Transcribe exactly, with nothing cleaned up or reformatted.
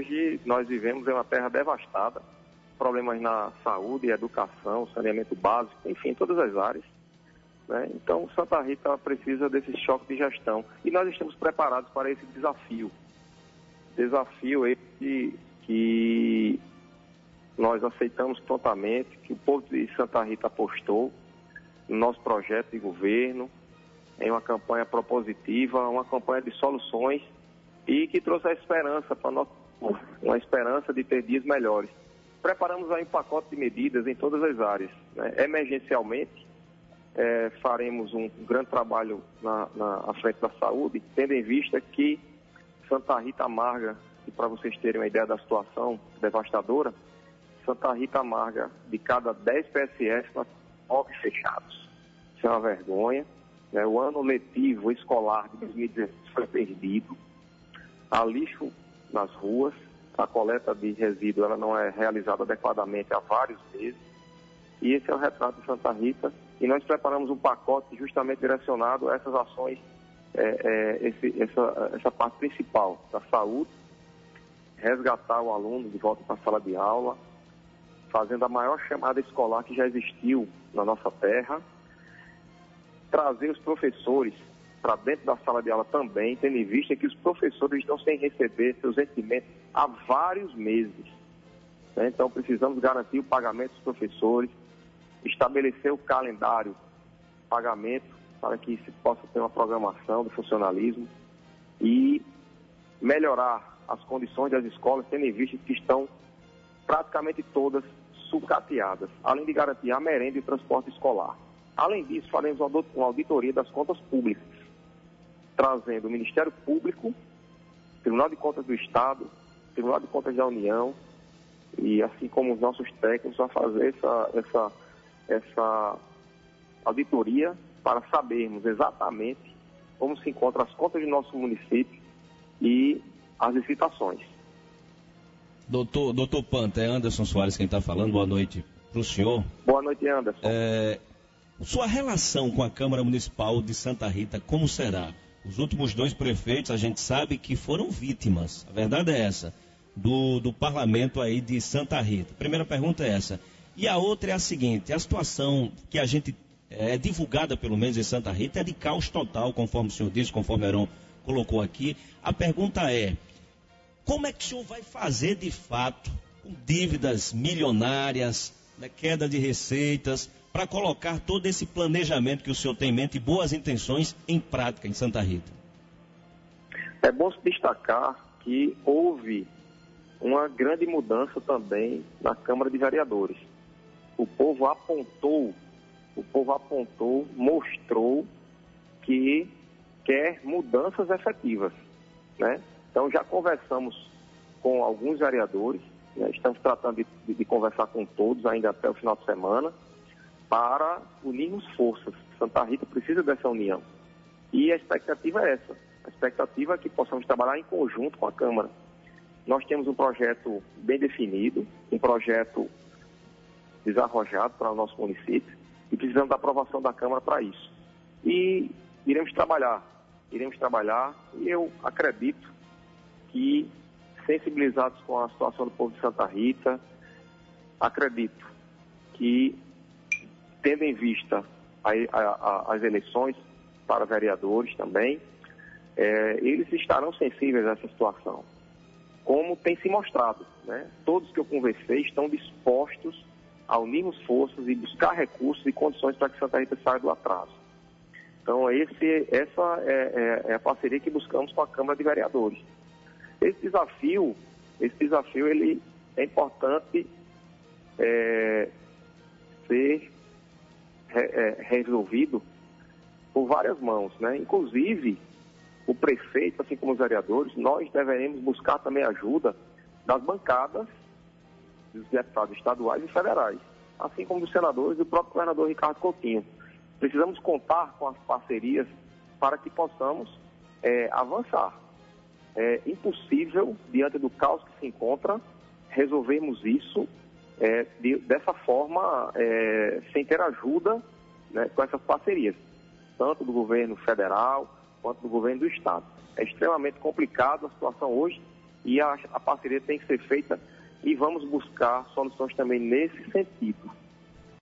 hoje nós vivemos em uma terra devastada, problemas na saúde, educação, saneamento básico, enfim, todas as áreas, né? Então, Santa Rita precisa desse choque de gestão e nós estamos preparados para esse desafio. Desafio esse que nós aceitamos prontamente, que o povo de Santa Rita apostou no nosso projeto de governo, em uma campanha propositiva, uma campanha de soluções e que trouxe a esperança para nós, uma esperança de ter dias melhores. Preparamos aí um pacote de medidas em todas as áreas, né? Emergencialmente, é, faremos um grande trabalho na, na à frente da saúde, tendo em vista que Santa Rita Amarga, e para vocês terem uma ideia da situação devastadora, Santa Rita Amarga, de cada dez P S F, nós temos nove fechados. Isso é uma vergonha, né? O ano letivo escolar de dois mil e dezesseis foi perdido. Há lixo nas ruas, a coleta de resíduo ela não é realizada adequadamente há vários meses. E esse é o retrato de Santa Rita. E nós preparamos um pacote justamente direcionado a essas ações, é, é, esse, essa, essa parte principal da saúde, resgatar o aluno de volta para a sala de aula, fazendo a maior chamada escolar que já existiu na nossa terra, trazer os professores para dentro da sala de aula também, tendo em vista que os professores estão sem receber seus rendimentos há vários meses, né? Então precisamos garantir o pagamento dos professores, estabelecer o calendário de pagamento para que se possa ter uma programação do funcionalismo e melhorar as condições das escolas, tendo em vista que estão praticamente todas sucateadas, além de garantir a merenda e o transporte escolar. Além disso, faremos uma auditoria das contas públicas, trazendo o Ministério Público, Tribunal de Contas do Estado, Tribunal de Contas da União, e assim como os nossos técnicos, a fazer essa, essa, essa auditoria para sabermos exatamente como se encontram as contas de nosso município e as licitações. Doutor, doutor Panta, é Anderson Soares quem está falando. Boa noite para o senhor. Boa noite, Anderson. É, sua relação com a Câmara Municipal de Santa Rita, como será? Os últimos dois prefeitos, a gente sabe que foram vítimas, a verdade é essa, do, do parlamento aí de Santa Rita. Primeira pergunta é essa. E a outra é a seguinte: a situação que a gente é divulgada, pelo menos em Santa Rita, é de caos total, conforme o senhor disse, conforme o Heron colocou aqui. A pergunta é: como é que o senhor vai fazer de fato, com dívidas milionárias, né, queda de receitas, para colocar todo esse planejamento que o senhor tem em mente e boas intenções em prática em Santa Rita? É bom se destacar que houve uma grande mudança também na Câmara de Vereadores. O povo apontou, o povo apontou, mostrou que quer mudanças efetivas, né? Então já conversamos com alguns vereadores, né? Estamos tratando de, de, de conversar com todos ainda até o final de semana, para unirmos forças. Santa Rita precisa dessa união. E a expectativa é essa. A expectativa é que possamos trabalhar em conjunto com a Câmara. Nós temos um projeto bem definido, um projeto desarrojado para o nosso município e precisamos da aprovação da Câmara para isso. E iremos trabalhar, iremos trabalhar e eu acredito que, sensibilizados com a situação do povo de Santa Rita, acredito que, tendo em vista a, a, a, as eleições para vereadores também, é, eles estarão sensíveis a essa situação, como tem se mostrado, né? Todos que eu conversei estão dispostos a unirmos forças e buscar recursos e condições para que Santa Rita saia do atraso. Então, esse, essa é, é, é a parceria que buscamos com a Câmara de Vereadores. Esse desafio, esse desafio ele é importante é, ser re, é, resolvido por várias mãos, né? Inclusive, o prefeito, assim como os vereadores, nós deveremos buscar também ajuda das bancadas dos deputados estaduais e federais, assim como dos senadores e do próprio governador Ricardo Coutinho. Precisamos contar com as parcerias para que possamos é, avançar. É impossível, diante do caos que se encontra, resolvermos isso é, de, dessa forma, é, sem ter ajuda, né, com essas parcerias, tanto do governo federal quanto do governo do estado. É extremamente complicado a situação hoje E a, a parceria tem que ser feita e vamos buscar soluções também nesse sentido.